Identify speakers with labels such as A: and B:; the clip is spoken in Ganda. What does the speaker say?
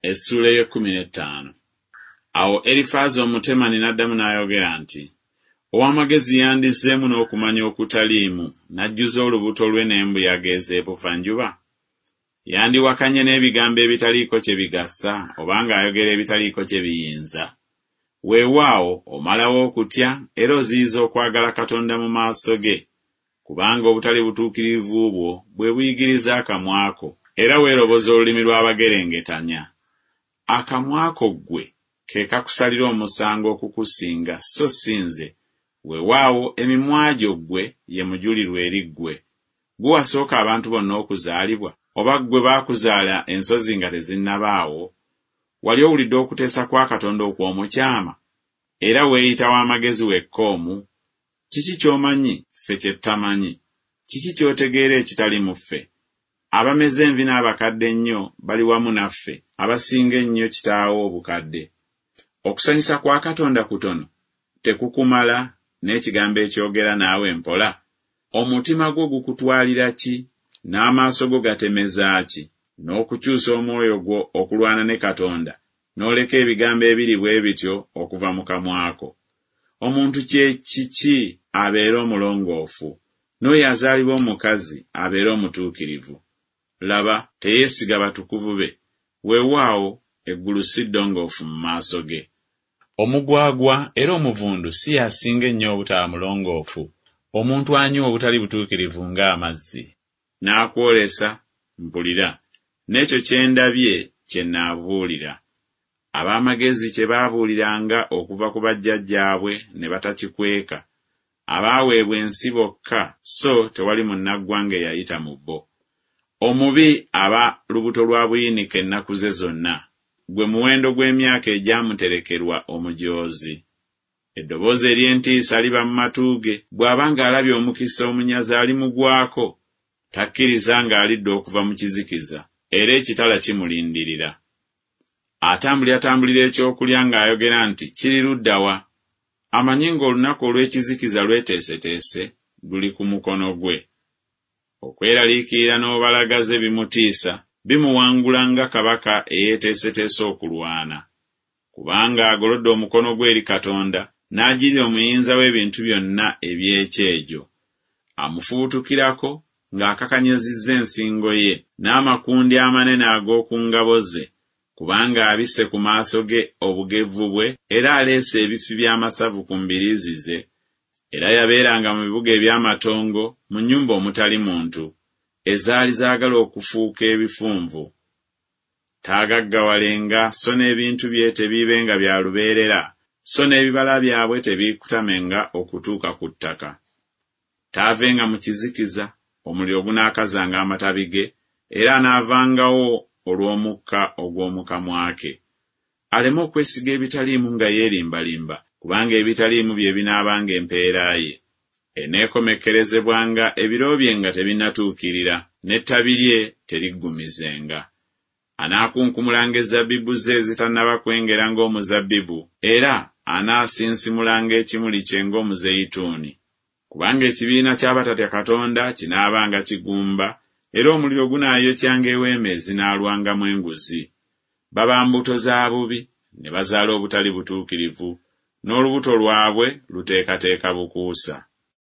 A: Essula y'e15. Awo Erifaazi Omutemani n'addamu n'ayogera nti, ow'amagezi yandizzeemu n'okumanya okutaliimu n'ajjuza olubuto lwe n'embuyaga ez'ebuvanjuba. Yandiwakanye n'ebigambo ebitaliiko kye bigassa oba ng'ayogera ebitaliiko kye biyinza. Weewaawo omalawo okutya era oziyiza okwagala Katonda mu maaso ge, kubanga obutali butuukirivu bwo bwe buyigiriza akamwa ko, era weeroboza olulimi lw'abagerengetanya. Akamwa ko ggwe ke kakusalira omusango okukusinga, so si nze. Weewaawo emimwa gyo ggwe ye mujulirwa eri ggwe. Ggwe wasooka abantu bonna okuzaalibwa, oba ggwe baakuzaala ensozi nga tezinnabaawo? Wali owulidde okuteesa kwa Katonda okw'omukyama, era weeyita w'amagezi wekkoomu? Kiki ky'omanyi ffe kye tutamanyi? Kiki ky'otegeera ekitali mu ffe? Abameze envi n'abakadde ennyo bali wamu naffe, abasinga ennyo kitaawo obukadde. Okusanyusa kwa Katonda kutono tekukumala, n'ekigambo ekyogera naawe mpola? Omutima gwo gukutwalira ki, n'amaaso go gatemeza ki, n'okukyusa omwoyo gwo okulwana ne Katonda, n'oleka ebigambo ebiri bwe bityo okuva mu kamwako? Omuntu kye kiki abeera omulongoofu, n'oyo azaalibwa omukazi abeera omutuukirivu? Laba, teyeesiga batukuvu be, weewaawo eggulu si ddongoofu mu maaso ge. Omugwagwa era omuvundu si yasinga ennyo obutaba mulongoofu, omuntu anywa obutali butuukirivu ng'amazzi. N'akwolesa, mpulira, n'ekyo kye ndabye kye nnaabuulira. Ab'amagezi kye baabuuliranga okuva ku bajjajjaabwe ne batakikweka, abaaweebwa ensi bokka, so tewali munnaggwanga eyayita mu bo. Omubi aba lubuto lwa buyinike ennaku ze zonna, gwe muwendo gw'emyaka egyamuterekerwa omujoozi. Eddoboozi ery'entiisa liba mu matu ge, bw'aba ng'alabye omukisa omunyazi alimugwako, takkiriza ng'alidde okuva mu kizikiza, era ekitala kimulindirira. Atambulira ekyokulya ng'ayogera nti, kiri ludda wa? Amanyi ng'olunaku olw'ekizikiza lweteeseteese luli ku mukono gwe. Okweraliikirira n'obalagaze bimutiisa, bimuwangula nga kabaka eyeeteeseteese okulwana. Kubanga agolodde omukono gwe eri Katonda, n'agirya omuyinza w'ebintu byonna eby'ekyejo. Amufubutukirako ng'akakanyazizza ensingo ye, n'amakundi amanene ag'oku ngabo ze, kubanga abisse ku maaso ge obugevu bwe, era aleese ebifi by'amasavu ku mbiriizi ze, era yabeeranga mu bibuga eby'amatongo, mu nnyumba omutali muntu, ezaali zaagala okufuuka ebifunvu. Taagaggawalenga, so n'ebintu bye tebiibenga bya lubeerera, so n'ebibala byabwe tebiikutamenga okutuuka ku ttaka. Taavenga mu kizikiza, omuliro gunaakazanga amatabi ge, era anaavangawo olw'omukka ogw'omu kamwa ke. Aleme okwesiga ebitaliimu nga yeerimbalimba, kubanga ebitaliimu bye binaabanga empeera ye. Eneekomekkerezebwanga ebiro bye nga tebinnatuukirira, n'ettabi lye teriggumizenga. Anaakunkumulanga ezzabbibu ze ezitannaba kwengera ng'omuzabbibu, era anaasinsimulanga ekimuli kye ng'omuzeyituuni. Kubanga ekibiina ky'abatatya Katonda kinaabanga kigumba, era omuliro gunaayokyanga eweema ezinaalwangamu enguzi. Baba mbuto za bubi, ne bazaala obutali butuukirivu, n'olubuto lwabwe luteekateeka bukuusa.